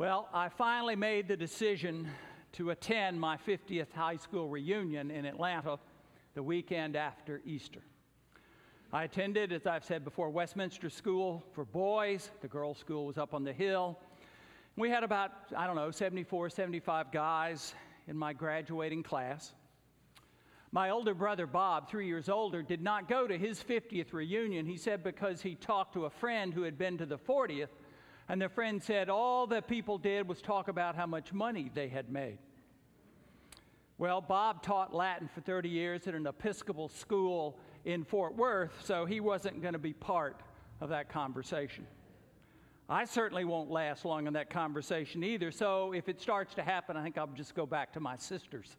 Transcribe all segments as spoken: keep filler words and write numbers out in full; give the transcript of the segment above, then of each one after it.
Well, I finally made the decision to attend my fiftieth high school reunion in Atlanta the weekend after Easter. I attended, as I've said before, Westminster School for boys. The girls' school was up on the hill. We had about, I don't know, seventy-four, seventy-five guys in my graduating class. My older brother, Bob, three years older, did not go to his fiftieth reunion. He said because he talked to a friend who had been to the fortieth, and the friend said all the people did was talk about how much money they had made. Well, Bob taught Latin for thirty years at an Episcopal school in Fort Worth, so he wasn't going to be part of that conversation. I certainly won't last long in that conversation either, so if it starts to happen, I think I'll just go back to my sisters.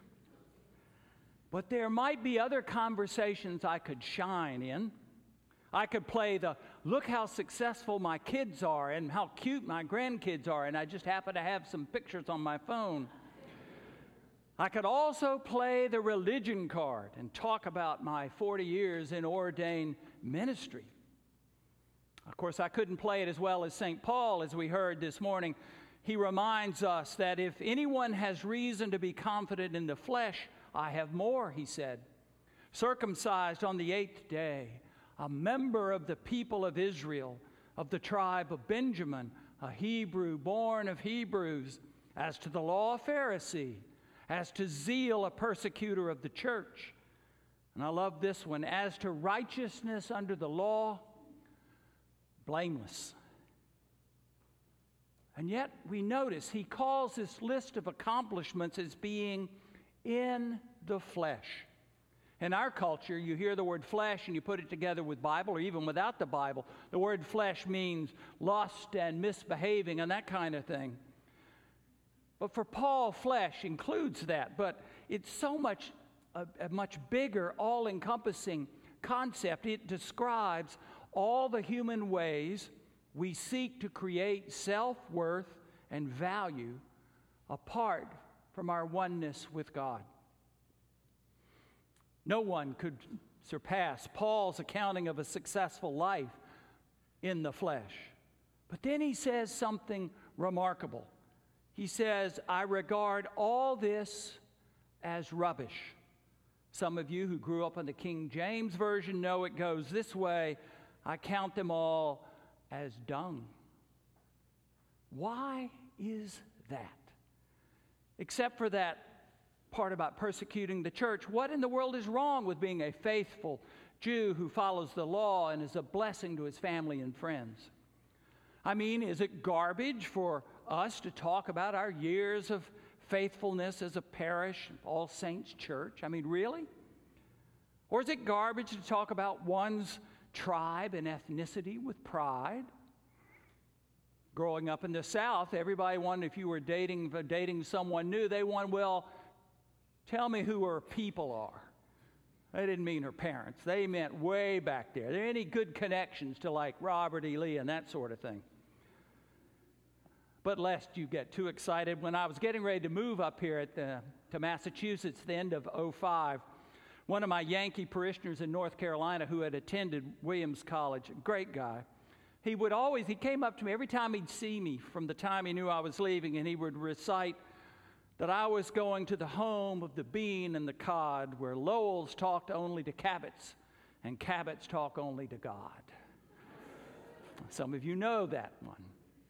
But there might be other conversations I could shine in. I could play the, look how successful my kids are and how cute my grandkids are, and I just happen to have some pictures on my phone. I could also play the religion card and talk about my forty years in ordained ministry. Of course, I couldn't play it as well as Saint Paul, as we heard this morning. He reminds us that if anyone has reason to be confident in the flesh, I have more, he said. Circumcised on the eighth day, a member of the people of Israel, of the tribe of Benjamin, a Hebrew born of Hebrews, as to the law, a Pharisee, as to zeal, a persecutor of the church. And I love this one, as to righteousness under the law, blameless. And yet we notice he calls this list of accomplishments as being in the flesh. In our culture, you hear the word flesh and you put it together with Bible or even without the Bible. The word flesh means lust and misbehaving and that kind of thing. But for Paul, flesh includes that, but it's so much a, a much bigger, all-encompassing concept. It describes all the human ways we seek to create self-worth and value apart from our oneness with God. No one could surpass Paul's accounting of a successful life in the flesh. But then he says something remarkable. He says, I regard all this as rubbish. Some of you who grew up in the King James Version know it goes this way, I count them all as dung. Why is that? Except for that part about persecuting the church, what in the world is wrong with being a faithful Jew who follows the law and is a blessing to his family and friends? I mean, is it garbage for us to talk about our years of faithfulness as a parish, All Saints Church? I mean, really? Or is it garbage to talk about one's tribe and ethnicity with pride? Growing up in the South, everybody wanted, if you were dating dating someone new, they wanted, well, tell me who her people are. They didn't mean her parents. They meant way back there. Are there any good connections to like Robert E. Lee and that sort of thing? But lest you get too excited, when I was getting ready to move up here at the, to Massachusetts at the end of oh five, one of my Yankee parishioners in North Carolina who had attended Williams College, a great guy, he would always, he came up to me every time he'd see me from the time he knew I was leaving, and he would recite that I was going to the home of the bean and the cod, where Lowells talked only to Cabots and Cabots talk only to God. Some of you know that one.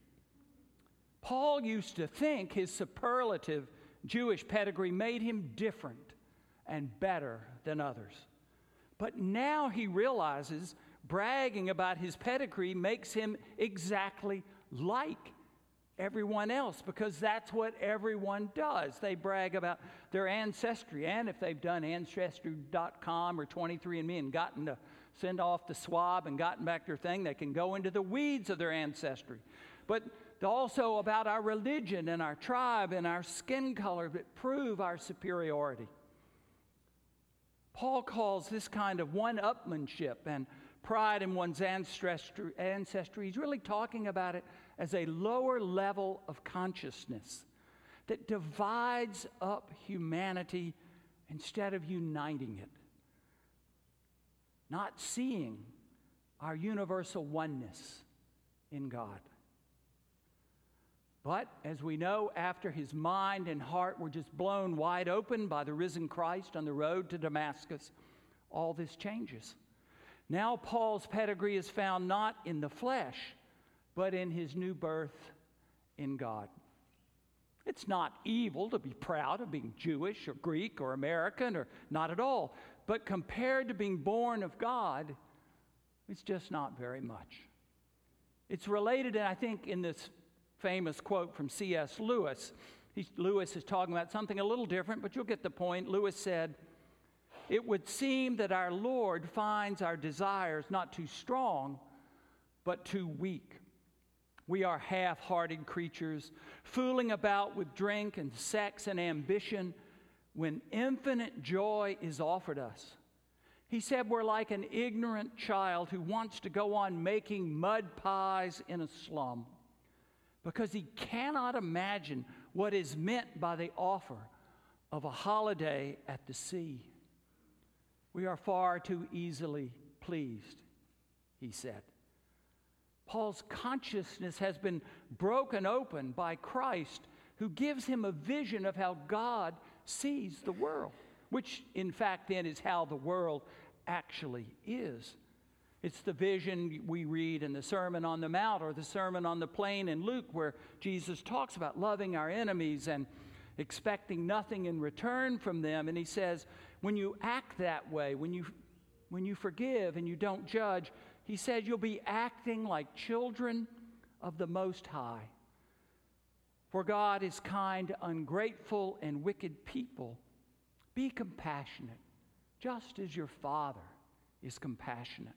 Paul used to think his superlative Jewish pedigree made him different and better than others. But now he realizes bragging about his pedigree makes him exactly like everyone else, because that's what everyone does. They brag about their ancestry, and if they've done Ancestry dot com or twenty-three and me and gotten to send off the swab and gotten back their thing, they can go into the weeds of their ancestry. But also about our religion and our tribe and our skin color that prove our superiority. Paul calls this kind of one-upmanship and pride in one's ancestry, ancestry. He's really talking about it as a lower level of consciousness that divides up humanity instead of uniting it. Not seeing our universal oneness in God. But as we know, after his mind and heart were just blown wide open by the risen Christ on the road to Damascus, all this changes. Now Paul's pedigree is found not in the flesh, but in his new birth in God. It's not evil to be proud of being Jewish or Greek or American, or not at all. But compared to being born of God, it's just not very much. It's related, and I think, in this famous quote from C S Lewis. He's, Lewis is talking about something a little different, but you'll get the point. Lewis said, "It would seem that our Lord finds our desires not too strong, but too weak. We are half-hearted creatures, fooling about with drink and sex and ambition when infinite joy is offered us." He said we're like an ignorant child who wants to go on making mud pies in a slum because he cannot imagine what is meant by the offer of a holiday at the sea. We are far too easily pleased, he said. Paul's consciousness has been broken open by Christ, who gives him a vision of how God sees the world, which in fact then is how the world actually is. It's the vision we read in the Sermon on the Mount or the Sermon on the Plain in Luke, where Jesus talks about loving our enemies and expecting nothing in return from them. And he says, when you act that way, when you, when you forgive and you don't judge, he said you'll be acting like children of the Most High. For God is kind to ungrateful and wicked people. Be compassionate, just as your Father is compassionate.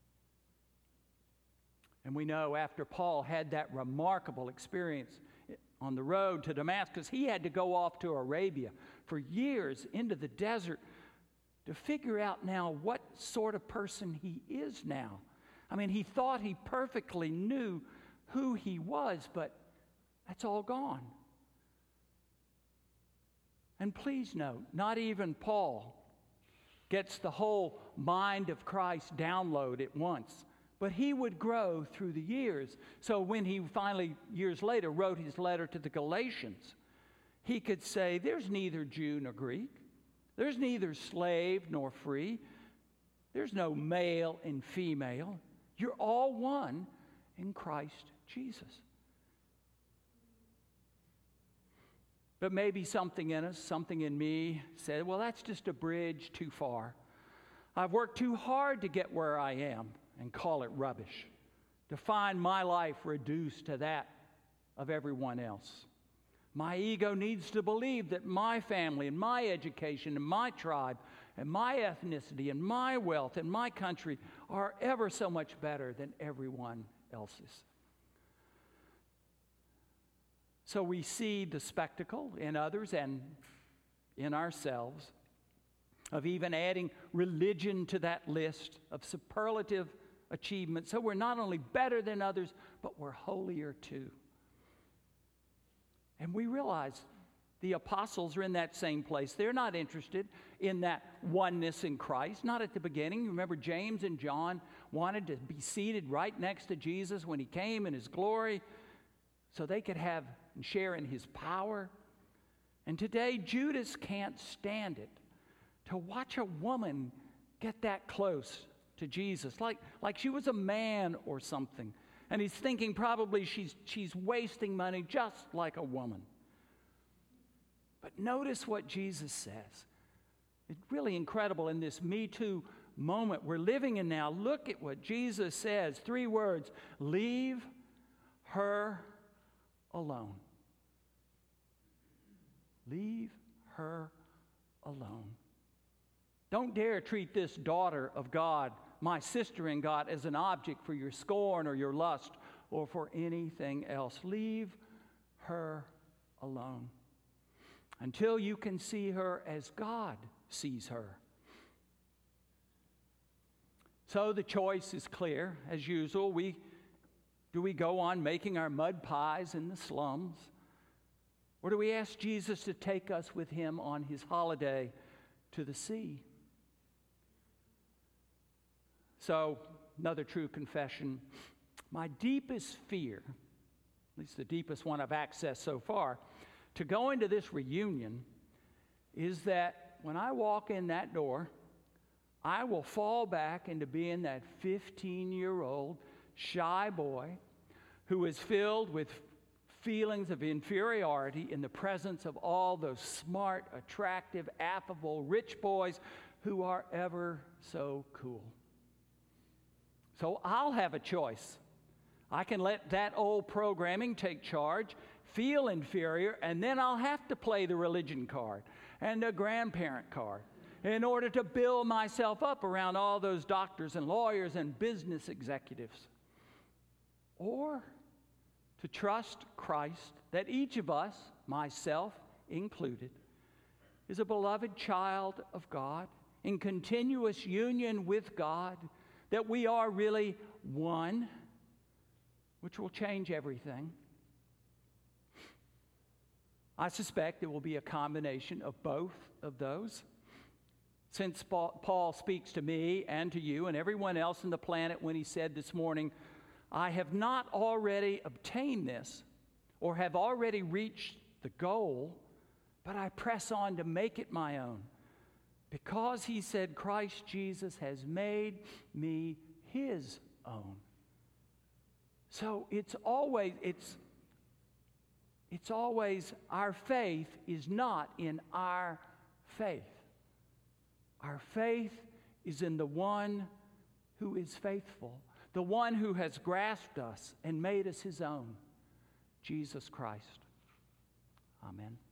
And we know after Paul had that remarkable experience on the road to Damascus, he had to go off to Arabia for years into the desert to figure out now what sort of person he is now. I mean, he thought he perfectly knew who he was, but that's all gone. And please note, not even Paul gets the whole mind of Christ download at once. But he would grow through the years. So when he finally, years later, wrote his letter to the Galatians, he could say, there's neither Jew nor Greek. There's neither slave nor free. There's no male and female. You're all one in Christ Jesus. But maybe something in us, something in me said, well, that's just a bridge too far. I've worked too hard to get where I am, and call it rubbish, to find my life reduced to that of everyone else. My ego needs to believe that my family and my education and my tribe and my ethnicity and my wealth and my country are ever so much better than everyone else's. So we see the spectacle in others and in ourselves of even adding religion to that list of superlative achievement. So we're not only better than others, but we're holier too. And we realize the apostles are in that same place. They're not interested in that oneness in Christ, not at the beginning. Remember, James and John wanted to be seated right next to Jesus when he came in his glory so they could have and share in his power. And today, Judas can't stand it to watch a woman get that close to Jesus, like, like she was a man or something. And he's thinking probably she's, she's wasting money just like a woman. But notice what Jesus says. It's really incredible in this Me Too moment we're living in now. Look at what Jesus says. Three words: leave her alone. Leave her alone. Don't dare treat this daughter of God, my sister in God, as an object for your scorn or your lust or for anything else. Leave her alone until you can see her as God sees her. So the choice is clear. As usual, we do we go on making our mud pies in the slums? Or do we ask Jesus to take us with him on his holiday to the sea? So, another true confession. My deepest fear at least the deepest one I've accessed so far, to go into this reunion is that when I walk in that door, I will fall back into being that fifteen-year-old shy boy who is filled with feelings of inferiority in the presence of all those smart, attractive, affable, rich boys who are ever so cool. So I'll have a choice. I can let that old programming take charge, feel inferior, and then I'll have to play the religion card and the grandparent card in order to build myself up around all those doctors and lawyers and business executives. Or to trust Christ, that each of us, myself included, is a beloved child of God, in continuous union with God, that we are really one, which will change everything. I suspect it will be a combination of both of those. Since Paul speaks to me and to you and everyone else on the planet when he said this morning, I have not already obtained this or have already reached the goal, but I press on to make it my own. Because he said Christ Jesus has made me his own. So it's always, it's, it's always, our faith is not in our faith. Our faith is in the one who is faithful, the one who has grasped us and made us his own, Jesus Christ. Amen.